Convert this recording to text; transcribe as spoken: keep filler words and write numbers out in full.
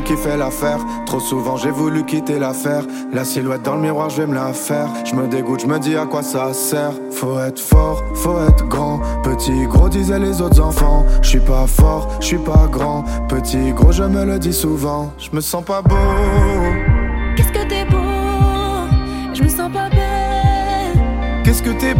qui fait l'affaire. Trop souvent j'ai voulu quitter l'affaire. La silhouette dans le miroir, je vais me la faire. Je me dégoûte, je me dis à quoi ça sert. Faut être fort, faut être grand. Petit, gros disaient les autres enfants. Je suis pas fort, je suis pas grand. Petit, gros, je me le dis souvent. Je me sens pas beau. Qu'est-ce que t'es beau, je me sens pas belle. Qu'est-ce que t'es